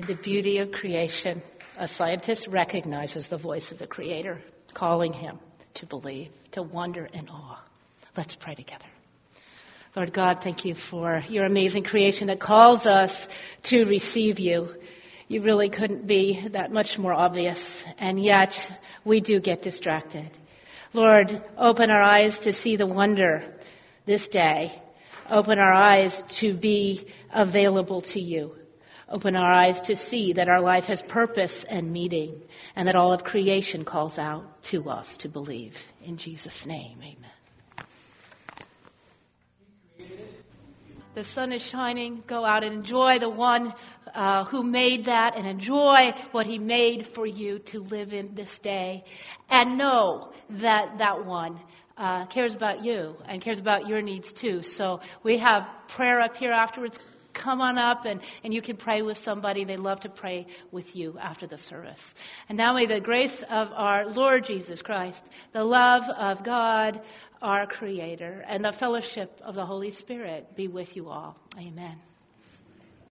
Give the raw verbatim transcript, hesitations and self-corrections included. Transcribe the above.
In the beauty of creation, a scientist recognizes the voice of the Creator, calling him to believe, to wonder in awe. Let's pray together. Lord God, thank you for your amazing creation that calls us to receive you. You really couldn't be that much more obvious, and yet we do get distracted. Lord, open our eyes to see the wonder this day. Open our eyes to be available to you. Open our eyes to see that our life has purpose and meaning, and that all of creation calls out to us to believe. In Jesus' name, amen. The sun is shining. Go out and enjoy the one uh, who made that, and enjoy what he made for you to live in this day. And know that that one uh, cares about you and cares about your needs too. So we have prayer up here afterwards. Come on up and, and you can pray with somebody. They love to pray with you after the service. And now may the grace of our Lord Jesus Christ, the love of God, our Creator, and the fellowship of the Holy Spirit be with you all. Amen.